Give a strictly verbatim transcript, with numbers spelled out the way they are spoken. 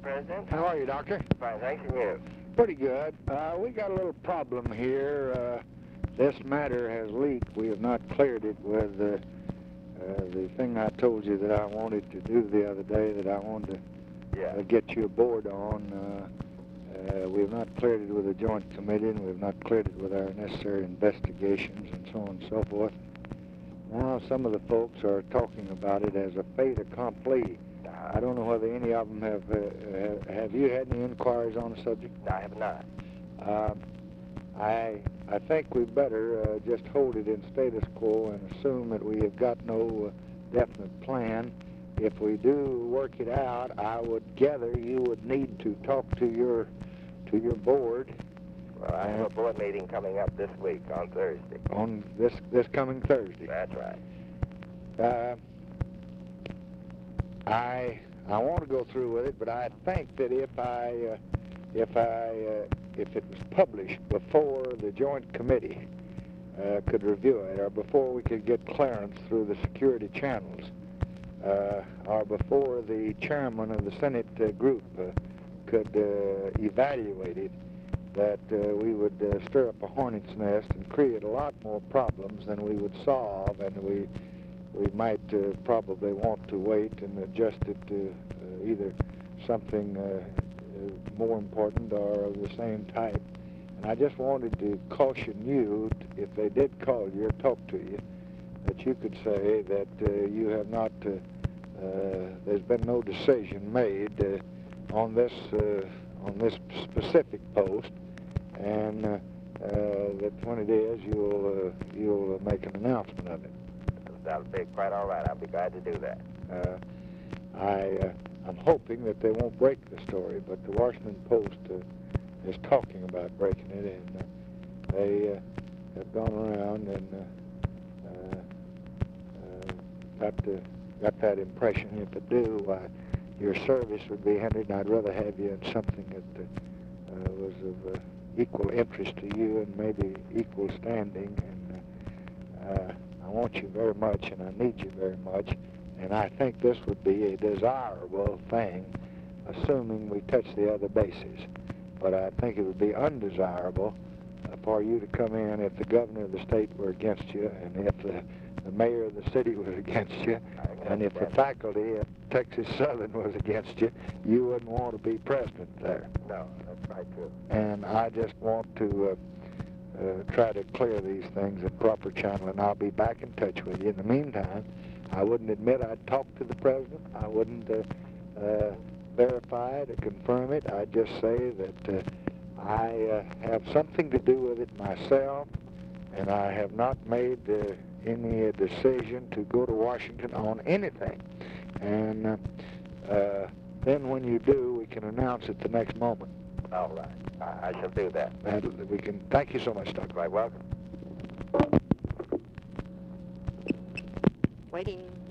President. How are you, Doctor? Fine, thanks, and you? Pretty good. Uh, we got a little problem here. Uh, this matter has leaked. We have not cleared it with uh, uh, the thing I told you that I wanted to do the other day, that I wanted to Yeah. uh, get you aboard on. Uh, uh, we have not cleared it with the Joint Committee, and we have not cleared it with our necessary investigations and so on and so forth. Now, some of the folks are talking about it as a fait accompli. I don't know whether any of them have, uh, have you had any inquiries on the subject? No, I have not. Uh, I I think we better uh, just hold it in status quo and assume that we have got no uh, definite plan. If we do work it out, I would gather you would need to talk to your to your board. Well, I have a board meeting coming up this week on Thursday. On this this coming Thursday. That's right. Uh, I I want to go through with it, but I think that if I uh, if I uh, if it was published before the Joint Committee uh, could review it, or before we could get clearance through the security channels, uh, or before the chairman of the Senate uh, group uh, could uh, evaluate it, that uh, we would uh, stir up a hornet's nest and create a lot more problems than we would solve, and we we might uh, probably want to wait and adjust it to uh, either something uh, uh, more important or of the same type. And I just wanted to caution you, t- if they did call you or talk to you, that you could say that uh, you have not, uh, uh, there's been no decision made uh, on this uh, on this specific post, and uh, uh, that when it is, you'll uh, you'll make an announcement of it. That'll be quite all right. I'll be glad to do that. Uh, I, uh, I'm hoping that they won't break the story, but the Washington Post uh, is talking about breaking it, and uh, they uh, have gone around and uh, uh, uh, got, to, got that impression. If they do, uh, your service would be hindered, and I'd rather have you in something that uh, uh, was of uh, equal interest to you and maybe equal standing. And uh, I want you very much, and I need you very much, and I think this would be a desirable thing, assuming we touch the other bases. But I think it would be undesirable uh, for you to come in if the governor of the state were against you, and if the, the mayor of the city was against you, and if the faculty at Texas Southern was against you. You wouldn't want to be president there. No, that's right, too. And I just want to uh, Uh, try to clear these things in proper channel, and I'll be back in touch with you. In the meantime, I wouldn't admit I'd talk to the president. I wouldn't uh, uh, verify it or confirm it. I'd just say that uh, I uh, have something to do with it myself, and I have not made uh, any uh, decision to go to Washington on anything. And uh, uh, then when you do, we can announce it the next moment. All right. I, I shall do that. And we can. Thank you so much, Doctor. Right, welcome. Waiting.